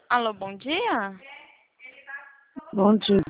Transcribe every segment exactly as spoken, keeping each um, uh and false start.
Alô, bom dia? Bom dia.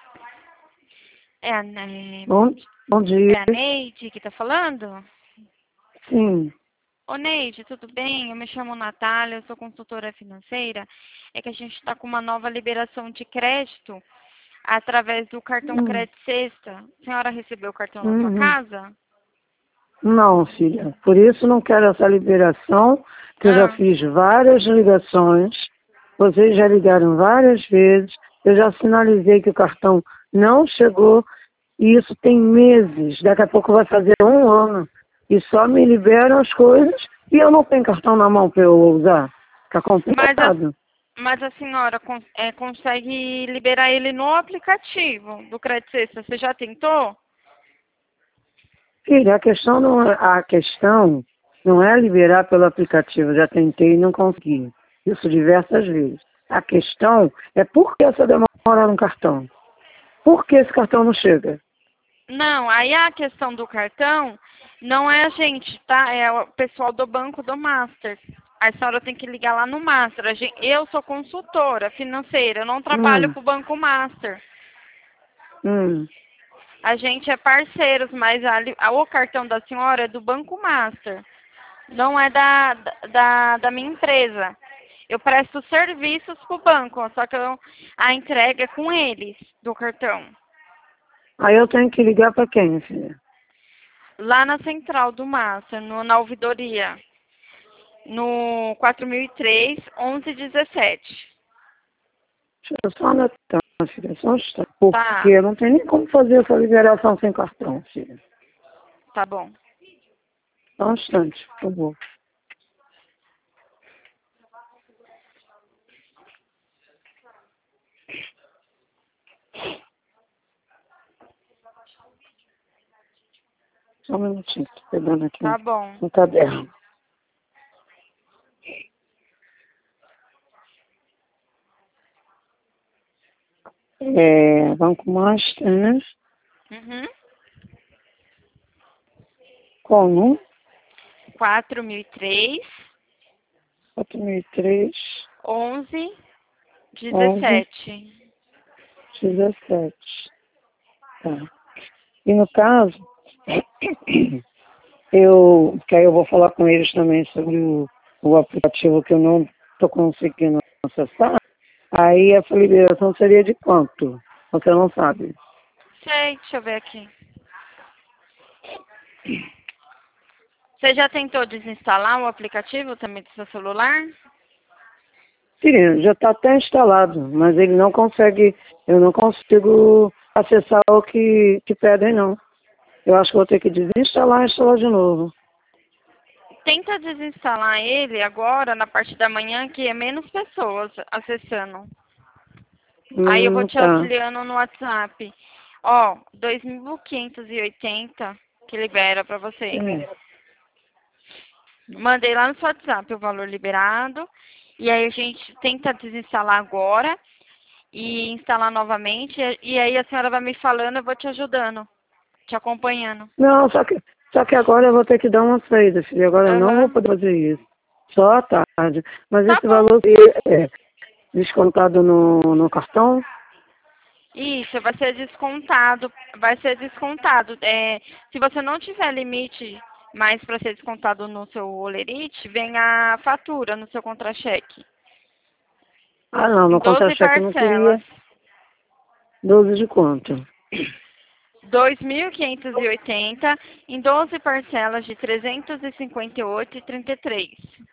É a, Ne- Bom, bom dia. é a Neide que tá falando? Sim. Ô, Neide, tudo bem? Eu me chamo Natália, eu sou consultora financeira. É que a gente está com uma nova liberação de crédito através do cartão Hum, Crédito Sexta. A senhora recebeu o cartão na sua uhum. casa? Não, filha. Por isso não quero essa liberação, que eu já Ah, fiz várias ligações. Vocês já ligaram várias vezes. Eu já sinalizei que o cartão não chegou. E isso tem meses. Daqui a pouco vai fazer um ano. E só me liberam as coisas e eu não tenho cartão na mão para eu usar. Fica mas a, complicado. mas a senhora con- é, consegue liberar ele no aplicativo do Crédito Sexta. Você já tentou? Filha, a questão não é, a questão não é liberar pelo aplicativo. Já tentei e não consegui. Isso diversas vezes. A questão é por que essa demora no cartão? Por que esse cartão não chega? Não, aí a questão do cartão não é a gente, tá? É o pessoal do banco do Master. A senhora tem que ligar lá no Master. A gen- Eu sou consultora financeira, eu não trabalho Hum, para o Banco Master. hum. A gente é parceiros, mas a li- a- o cartão da senhora é do Banco Master, não é da, da, da minha empresa. Eu presto serviços para o banco, só que eu- a entrega é com eles, do cartão. Aí eu tenho que ligar para quem, filha? Lá na central do Master, no, na ouvidoria. No quatro mil e três, onze dezessete. Deixa eu só anotar, filha, só um instante. Tá, Porque não tem nem como fazer essa liberação sem cartão, filha. tá bom. Só um instante, por favor. Só um minutinho, tô pegando aqui um, Tá bom. um caderno. É, Banco Master, né? Uhum. Como? quatro mil e três, quatro mil e três, onze onze, dezessete. dezessete. Tá. E no caso, eu, que aí eu vou falar com eles também sobre o, o aplicativo que eu não estou conseguindo acessar. Aí essa liberação seria de quanto? Você não sabe. Sei, deixa eu ver aqui. Você já tentou desinstalar o aplicativo também do seu celular? Sim, já está até instalado, mas ele não consegue, eu não consigo acessar o que, que pedem, não. Eu acho que vou ter que desinstalar e instalar de novo. Tenta desinstalar ele agora, na parte da manhã, que é menos pessoas acessando. Aí eu vou Hum, te tá. auxiliando no WhatsApp. Ó, dois mil quinhentos e oitenta que libera pra você. É. Mandei lá no seu WhatsApp o valor liberado. E aí a gente tenta desinstalar agora e instalar novamente. E aí a senhora vai me falando, eu vou te ajudando, te acompanhando. Não, só que, só que agora eu vou ter que dar uma saída, filha. Agora eu não vou Aham. poder fazer isso. Só à tarde. Mas Tá esse bom. valor é descontado no, no cartão? Isso, vai ser descontado. Vai ser descontado. É, se você não tiver limite mais para ser descontado no seu olerite, vem a fatura no seu contra-cheque. Ah, não, Em no doze contra-cheque eu não parcelas. queria doze de conto. dois mil quinhentos e oitenta em doze parcelas de trezentos e cinquenta e oito reais e trinta e três.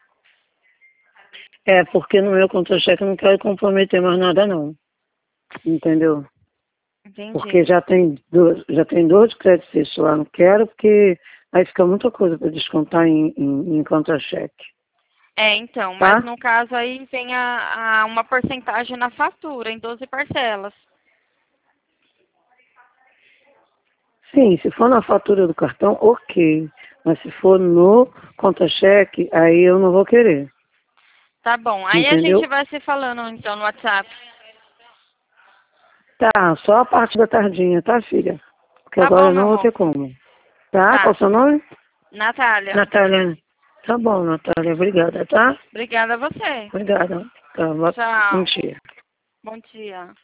É, porque no meu contra-cheque eu não quero comprometer mais nada, não. Entendeu? Porque Entendi. já tem dois, já tem dois créditos fixos lá, não quero, porque aí fica muita coisa para descontar em, em, em contra-cheque, É, então, mas tá? no caso aí vem a, a uma porcentagem na fatura, em doze parcelas. Sim, se for na fatura do cartão, ok. Mas se for no contra-cheque, aí eu não vou querer. Tá bom. Aí a gente Entendeu? vai se falando então no WhatsApp. Tá, só a parte da tardinha, tá, filha? Porque Tá agora bom, eu meu não vou amor. ter como. Tá? Qual é Tá. o seu nome? Natália. Natália. Tá bom, Natália. Obrigada, tá? Obrigada a você. Obrigada. Tá, bom Tchau. dia. Bom dia.